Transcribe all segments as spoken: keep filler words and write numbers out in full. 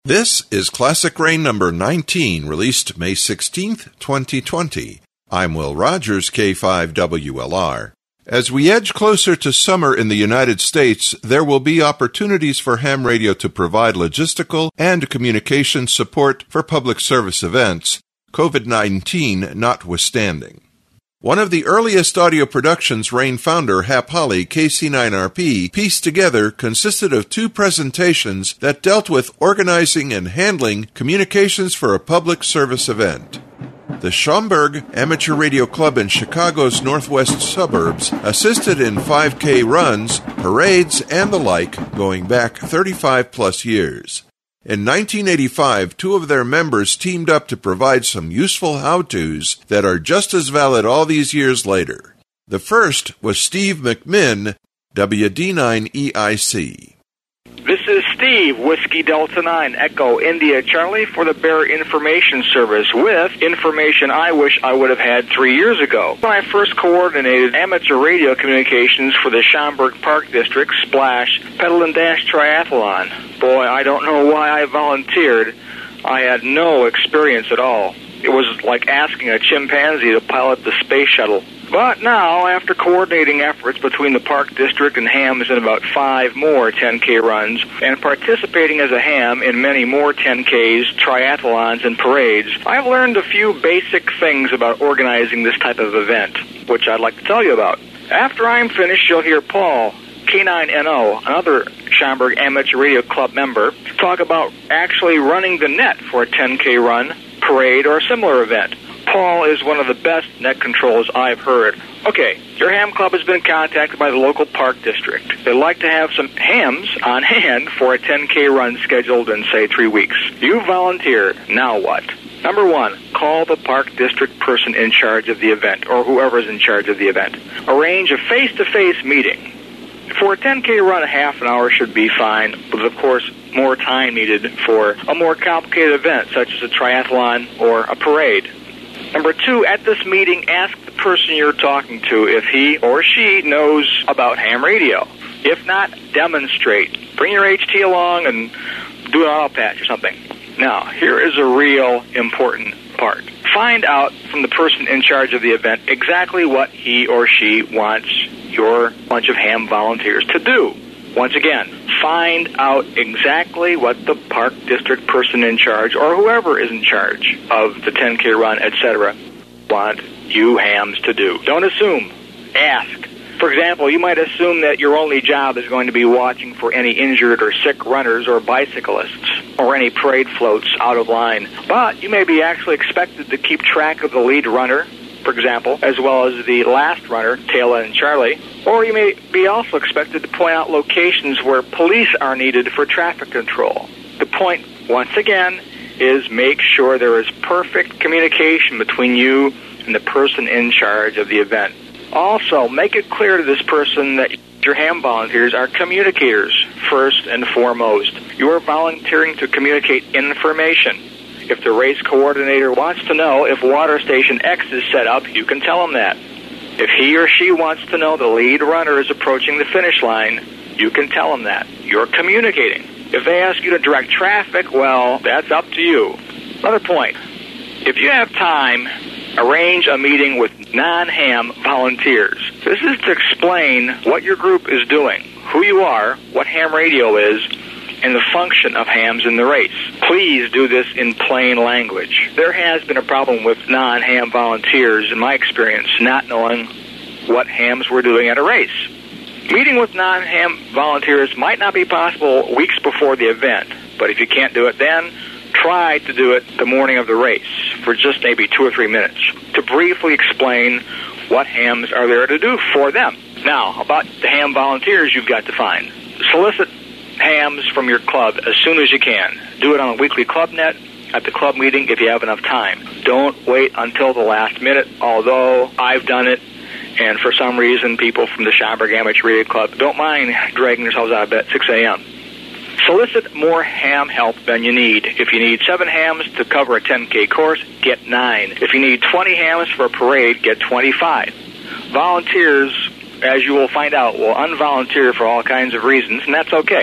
This is Classic Rain number nineteen, released May sixteenth, twenty twenty. I'm Will Rogers, K five W L R. As we edge closer to summer in the United States, there will be opportunities for ham radio to provide logistical and communication support for public service events, COVID nineteen notwithstanding. One of the earliest audio productions Rain founder Hap Holly, K C nine R P, pieced together consisted of two presentations that dealt with organizing and handling communications for a public service event. The Schaumburg Amateur Radio Club in Chicago's northwest suburbs assisted in five K runs, parades, and the like going back thirty-five plus years. In nineteen eighty-five, two of their members teamed up to provide some useful how-tos that are just as valid all these years later. The first was Steve McMinn, W D nine E I C. This is Steve, Whiskey Delta nine, Echo India Charlie for the Bear Information Service with information I wish I would have had three years ago. When I first coordinated amateur radio communications for the Schaumburg Park District Splash Pedal and Dash Triathlon. Boy, I don't know why I volunteered. I had no experience at all. It was like asking a chimpanzee to pilot the space shuttle. But now, after coordinating efforts between the Park District and hams in about five more ten K runs, and participating as a ham in many more ten Ks, triathlons, and parades, I've learned a few basic things about organizing this type of event, which I'd like to tell you about. After I'm finished, you'll hear Paul, K nine N O, another Schaumburg Amateur Radio Club member, talk about actually running the net for a ten K run, parade, or a similar event. Paul is one of the best net controls I've heard. Okay, your ham club has been contacted by the local park district. They'd like to have some hams on hand for a ten K run scheduled in, say, three weeks. You volunteer. Now what? Number one, call the park district person in charge of the event, or whoever's in charge of the event. Arrange a face-to-face meeting. For a ten K run, a half an hour should be fine, but of course, more time needed for a more complicated event, such as a triathlon or a parade. Number two, at this meeting, ask the person you're talking to if he or she knows about ham radio. If not, demonstrate. Bring your H T along and do an auto patch or something. Now, here is a real important part. Find out from the person in charge of the event exactly what he or she wants your bunch of ham volunteers to do. Once again, find out exactly what the park district person in charge or whoever is in charge of the ten K run, et cetera, want you hams to do. Don't assume. Ask. For example, you might assume that your only job is going to be watching for any injured or sick runners or bicyclists or any parade floats out of line. But you may be actually expected to keep track of the lead runner, for example, as well as the last runner, Taylor and Charlie. Or you may be also expected to point out locations where police are needed for traffic control. The point, once again, is make sure there is perfect communication between you and the person in charge of the event. Also, make it clear to this person that your ham volunteers are communicators, first and foremost. You are volunteering to communicate information. If the race coordinator wants to know if water station X is set up, you can tell him that. If he or she wants to know the lead runner is approaching the finish line, you can tell him that. You're communicating. If they ask you to direct traffic, well, that's up to you. Another point. If you have time, arrange a meeting with non-ham volunteers. This is to explain what your group is doing, who you are, what ham radio is, and the function of hams in the race. Please do this in plain language. There has been a problem with non-ham volunteers, in my experience, not knowing what hams were doing at a race. Meeting with non-ham volunteers might not be possible weeks before the event, but if you can't do it then, try to do it the morning of the race for just maybe two or three minutes to briefly explain what hams are there to do for them. Now, about the ham volunteers you've got to find. Solicit hams from your club as soon as you can. Do it on a weekly club net, at the club meeting if you have enough time. Don't wait until the last minute, although I've done it, and for some reason people from the Schaumburg Amateur Radio Club don't mind dragging themselves out of bed at six a.m. Solicit more ham help than you need. If you need seven hams to cover a ten K course, get nine. If you need twenty hams for a parade, get twenty-five. Volunteers, as you will find out, will unvolunteer for all kinds of reasons, and that's okay.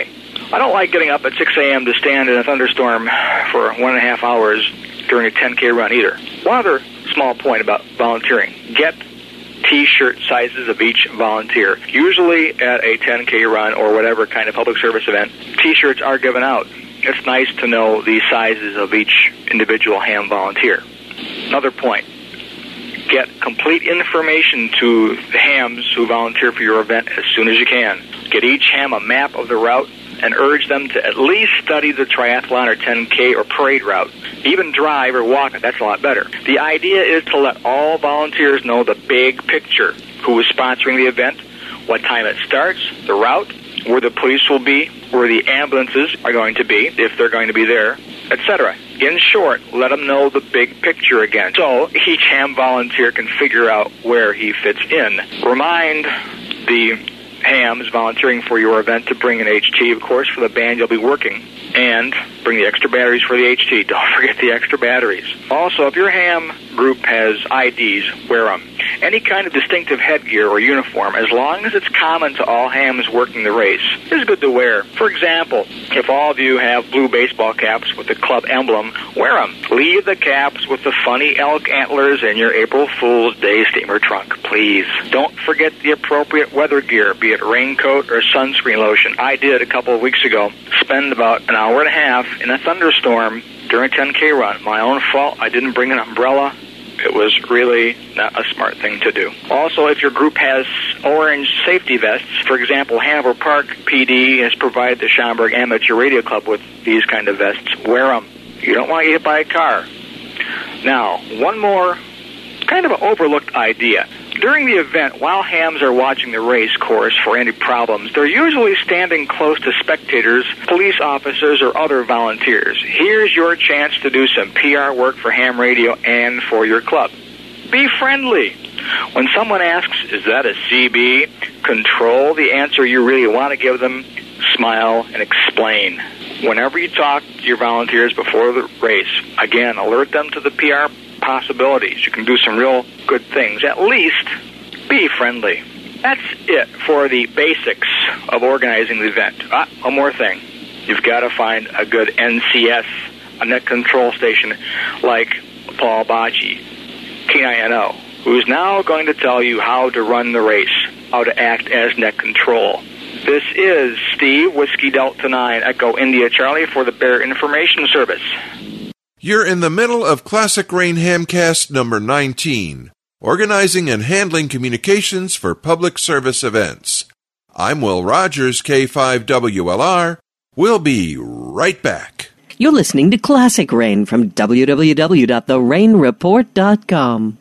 I don't like getting up at six a.m. to stand in a thunderstorm for one and a half hours during a ten K run either. One other small point about volunteering. Get T-shirt sizes of each volunteer. Usually at a ten K run or whatever kind of public service event, T-shirts are given out. It's nice to know the sizes of each individual ham volunteer. Another point. Get complete information to the hams who volunteer for your event as soon as you can. Get each ham a map of the route and urge them to at least study the triathlon or ten K or parade route. Even drive or walk it, that's a lot better. The idea is to let all volunteers know the big picture. Who is sponsoring the event, what time it starts, the route, where the police will be, where the ambulances are going to be, if they're going to be there, et cetera. In short, let them know the big picture again, so each ham volunteer can figure out where he fits in. Remind the hams volunteering for your event to bring an H T, of course, for the band you'll be working, and bring the extra batteries for the H T. Don't forget the extra batteries. Also, if your ham group has I Ds, wear them. Any kind of distinctive headgear or uniform, as long as it's common to all hams working the race, is good to wear. For example, if all of you have blue baseball caps with the club emblem, wear them. Leave the caps with the funny elk antlers in your April Fool's Day steamer trunk, please. Don't forget the appropriate weather gear, be it raincoat or sunscreen lotion. I did a couple of weeks ago spend about an hour and a half in a thunderstorm during a ten K run. My own fault. I didn't bring an umbrella. It was really not a smart thing to do. Also, if your group has orange safety vests, for example, Hanover Park P D has provided the Schaumburg Amateur Radio Club with these kind of vests. Wear them. You don't want to get hit by a car. Now, one more kind of an overlooked idea. During the event, while hams are watching the race course for any problems, they're usually standing close to spectators, police officers, or other volunteers. Here's your chance to do some P R work for ham radio and for your club. Be friendly. When someone asks, is that a C B? Control the answer you really want to give them, smile, and explain. Whenever you talk to your volunteers before the race, again, alert them to the P R possibilities. You can do some real good things. At least be friendly. That's it for the basics of organizing the event. Ah, one more thing. You've got to find a good N C S, a net control station like Paul Bocci, K nine N O, who's now going to tell you how to run the race, how to act as net control. This is Steve, Whiskey Delta nine, Echo India Charlie for the Bear Information Service. You're in the middle of Classic Rain Hamcast number nineteen, Organizing and Handling Communications for Public Service Events. I'm Will Rogers, K five W L R. We'll be right back. You're listening to Classic Rain from w w w dot the rain report dot com.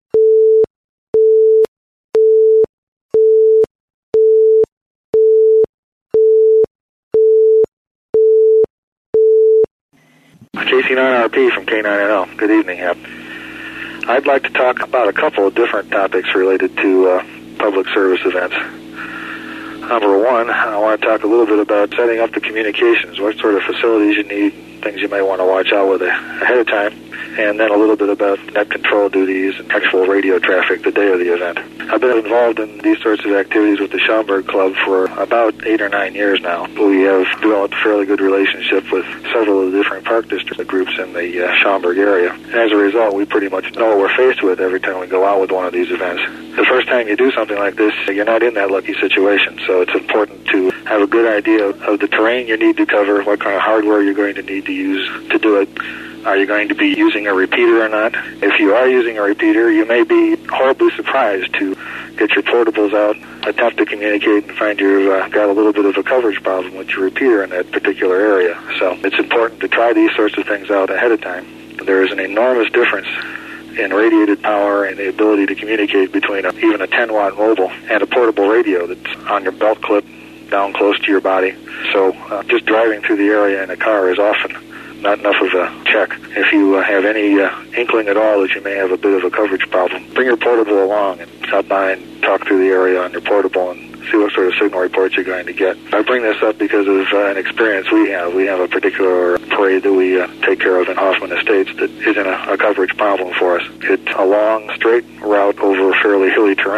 J C nine R P from K nine N L. Good evening, Hap. I'd like to talk about a couple of different topics related to uh, public service events. Number one, I want to talk a little bit about setting up the communications, what sort of facilities you need, things you may want to watch out with ahead of time, and then a little bit about net control duties and actual radio traffic the day of the event. I've been involved in these sorts of activities with the Schaumburg Club for about eight or nine years now. We have developed a fairly good relationship with several of the different park district groups in the uh, Schaumburg area. And as a result, we pretty much know what we're faced with every time we go out with one of these events. The first time you do something like this, you're not in that lucky situation, so it's important to have a good idea of the terrain you need to cover, what kind of hardware you're going to need to use to do it. Are you going to be using a repeater or not? If you are using a repeater, you may be horribly surprised to get your portables out, attempt to communicate, and find you've uh, got a little bit of a coverage problem with your repeater in that particular area. So it's important to try these sorts of things out ahead of time. There is an enormous difference in radiated power and the ability to communicate between a, even a ten watt mobile and a portable radio that's on your belt clip down close to your body. So uh, just driving through the area in a car is often not enough of a check. If you uh, have any uh, inkling at all that you may have a bit of a coverage problem, bring your portable along and stop by and talk through the area on your portable and see what sort of signal reports you're going to get. I bring this up because of uh, an experience we have. We have a particular parade that we uh, take care of in Hoffman Estates that isn't a, a coverage problem for us. It's a long, straight route over fairly hilly terrain.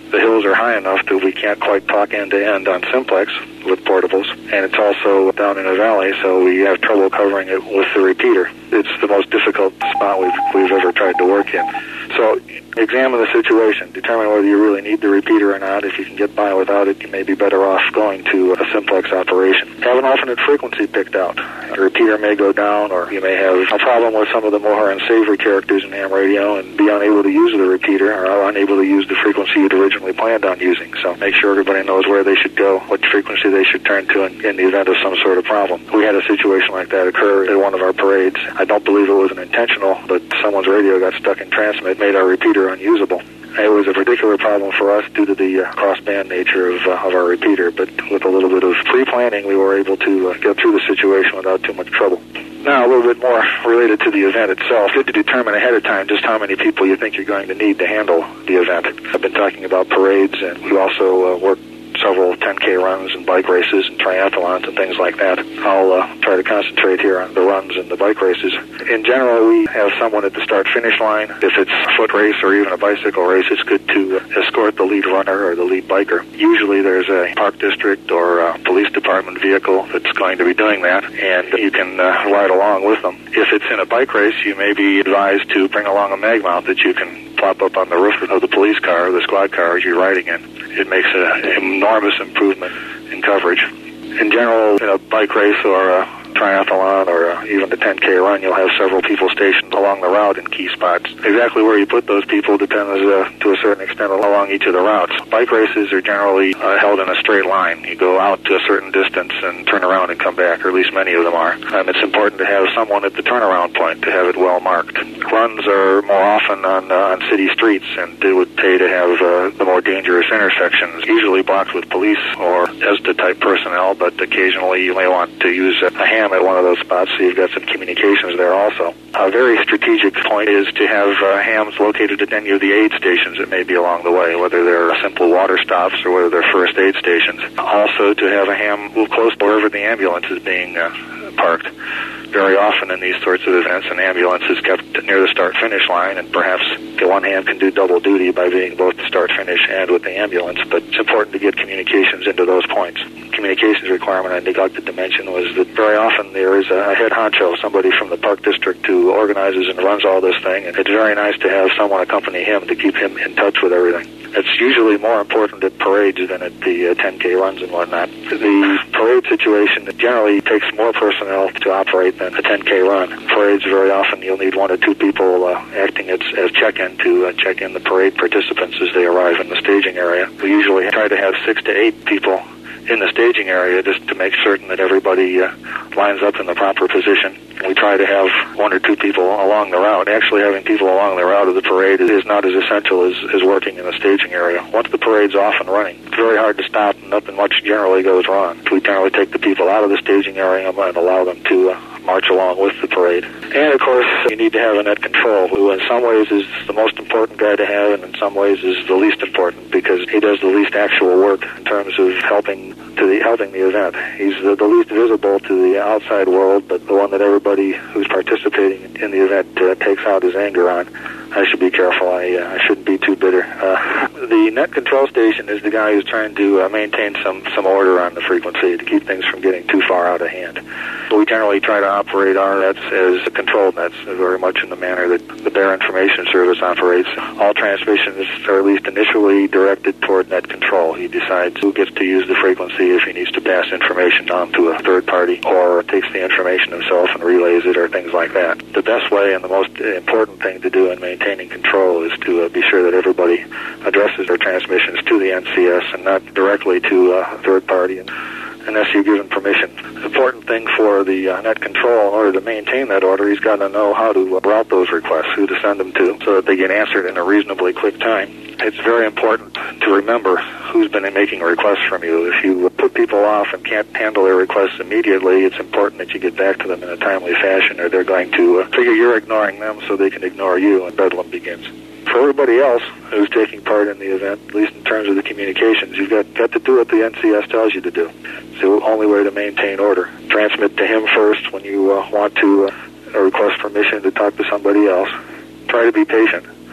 The hills are high enough that we can't quite talk end-to-end on simplex with portables, and it's also down in a valley, so we have trouble covering it with the repeater. It's the most difficult spot we've, we've ever tried to work in. So examine the situation. Determine whether you really need the repeater or not. If you can get by without it, you may be better off going to a simplex operation. Have an alternate frequency picked out. The repeater may go down, or you may have a problem with some of the more unsavory characters in ham radio and be unable to use the repeater or unable to use the frequency you'd originally planned on using. So make sure everybody knows where they should go, what frequency they should turn to in, in the event of some sort of problem. We had a situation like that occur at one of our parades. I don't believe it was an intentional, but someone's radio got stuck in transmit, made our repeater unusable. It was a particular problem for us due to the uh, cross-band nature of, uh, of our repeater, but with a little bit of pre-planning, we were able to uh, get through the situation without too much trouble. Now, a little bit more related to the event itself. Good to determine ahead of time just how many people you think you're going to need to handle the event. I've been talking about parades, and we also uh, work several ten K runs and bike races and triathlons and things like that. I'll uh, try to concentrate here on the runs and the bike races. In general, we have someone at the start-finish line. If it's a foot race or even a bicycle race, it's good to uh, escort the lead runner or the lead biker. Usually there's a park district or a police department vehicle that's going to be doing that, and you can uh, ride along with them. If it's in a bike race, you may be advised to bring along a mag mount that you can plop up on the roof of the police car or the squad car as you're riding in. It makes an enormous improvement in coverage. In general, in a bike race or a triathlon or uh, even the ten K run, you'll have several people stationed along the route in key spots. Exactly where you put those people depends uh, to a certain extent along each of the routes. Bike races are generally uh, held in a straight line. You go out to a certain distance and turn around and come back, or at least many of them are. And it's important to have someone at the turnaround point to have it well marked. Runs are more often on, uh, on city streets, and it would pay to have uh, the more dangerous intersections, usually blocked with police or E S D A-type personnel, but occasionally you may want to use a ham at one of those spots, so you've got some communications there also. A very strategic point is to have uh, hams located at any of the aid stations that may be along the way, whether they're simple water stops or whether they're first aid stations. Also, to have a ham move close to wherever the ambulance is being uh, parked. Very often in these sorts of events, an ambulance is kept near the start-finish line, and perhaps the one ham can do double duty by being both the start-finish and with the ambulance, but it's important to get communications into those points. Communications requirement I neglected to mention was that very often there is a head honcho, somebody from the park district who organizes and runs all this thing, and it's very nice to have someone accompany him to keep him in touch with everything. It's usually more important at parades than at the uh, ten K runs and whatnot. The parade situation generally takes more personnel to operate than a ten K run. Parades, very often you'll need one or two people uh, acting as, as check-in to uh, check in the parade participants as they arrive in the staging area. We usually try to have six to eight people in the staging area just to make certain that everybody uh, lines up in the proper position. We try to have one or two people along the route. Actually, having people along the route of the parade is not as essential as, as working in the staging area. Once the parade's off and running, it's very hard to stop, and nothing much generally goes wrong. We generally take the people out of the staging area and allow them to uh, march along with the parade. And, of course, you need to have a net control, who in some ways is the most important guy to have, and in some ways is the least important, because he does the least actual work in terms of helping to the helping the event. He's the, the least visible to the outside world, but the one that everybody who's participating in the event uh, takes out his anger on. I should be careful. I, uh, I shouldn't be too bitter. Uh, the net control station is the guy who's trying to uh, maintain some, some order on the frequency to keep things from getting too far out of hand. We generally try to operate our nets as controlled nets, very much in the manner that the Bear Information Service operates. All transmissions are at least initially directed toward net control. He decides who gets to use the frequency if he needs to pass information on to a third party, or takes the information himself and relays it, or things like that. The best way and the most important thing to do in maintaining control is to uh, be sure that everybody addresses their transmissions to the N C S and not directly to a third party, and unless you're given permission. The important thing for the uh, net control, in order to maintain that order, he's got to know how to uh, route those requests, who to send them to, so that they get answered in a reasonably quick time. It's very important to remember who's been making requests from you. If you put people off and can't handle their requests immediately, it's important that you get back to them in a timely fashion, or they're going to uh, figure you're ignoring them so they can ignore you, and bedlam begins. For everybody else who's taking part in the event, at least in terms of the communications, you've got, got to do what the N C S tells you to do. It's the only way to maintain order. Transmit to him first when you uh, want to uh, request permission to talk to somebody else. Try to be patient.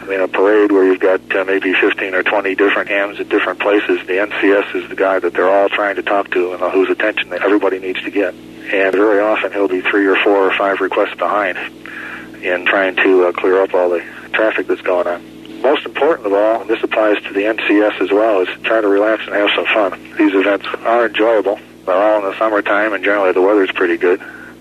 I mean, a parade where you've got uh, maybe fifteen or twenty different hams at different places, the N C S is the guy that they're all trying to talk to and whose attention everybody needs to get. And very often he'll be three or four or five requests behind in trying to uh, clear up all the traffic that's going on. Most important of all, and this applies to the N C S as well, is try to relax and have some fun. These events are enjoyable. They're all in the summertime, and generally the weather's pretty good.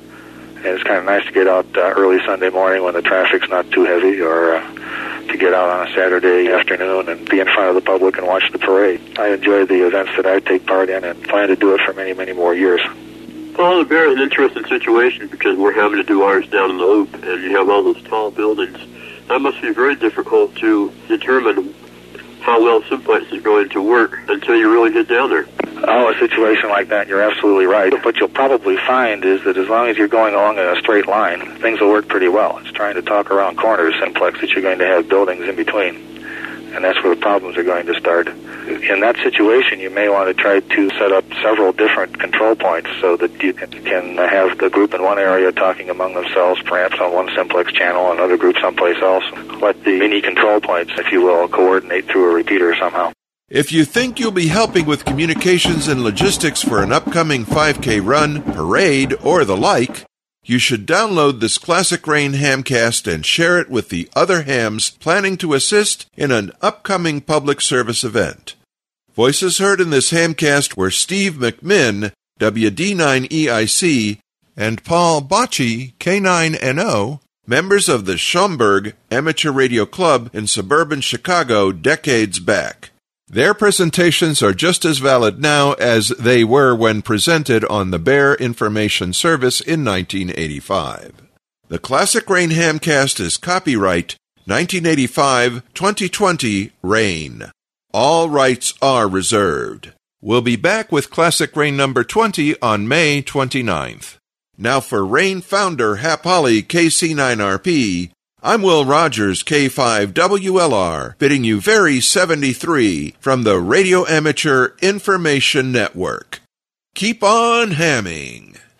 And it's kind of nice to get out uh, early Sunday morning when the traffic's not too heavy, or uh, to get out on a Saturday afternoon and be in front of the public and watch the parade. I enjoy the events that I take part in and plan to do it for many, many more years. Well, the Bear is an interesting situation because we're having to do ours down in the Loop, and you have all those tall buildings. That must be very difficult to determine how well Simplex is going to work until you really get down there. Oh, a situation like that, you're absolutely right. What you'll probably find is that as long as you're going along in a straight line, things will work pretty well. It's trying to talk around corners, Simplex, that you're going to have buildings in between. And that's where the problems are going to start. In that situation, you may want to try to set up several different control points so that you can have the group in one area talking among themselves, perhaps on one Simplex channel, another group someplace else. Let the mini control points, if you will, coordinate through a repeater somehow. If you think you'll be helping with communications and logistics for an upcoming five K run, parade, or the like, you should download this Classic Rain Hamcast and share it with the other hams planning to assist in an upcoming public service event. Voices heard in this hamcast were Steve McMinn, W D nine E I C, and Paul Bocci, K nine N O, members of the Schaumburg Amateur Radio Club in suburban Chicago decades back. Their presentations are just as valid now as they were when presented on the Bear Information Service in nineteen eighty-five. The Classic Rain Hamcast is copyright nineteen eighty-five twenty twenty Rain. All rights are reserved. We'll be back with Classic Rain number twenty on May twenty-ninth. Now for Rain founder Hap Holly, K C nine R P, I'm Will Rogers, K five W L R, bidding you very seventy-three from the Radio Amateur Information Network. Keep on hamming.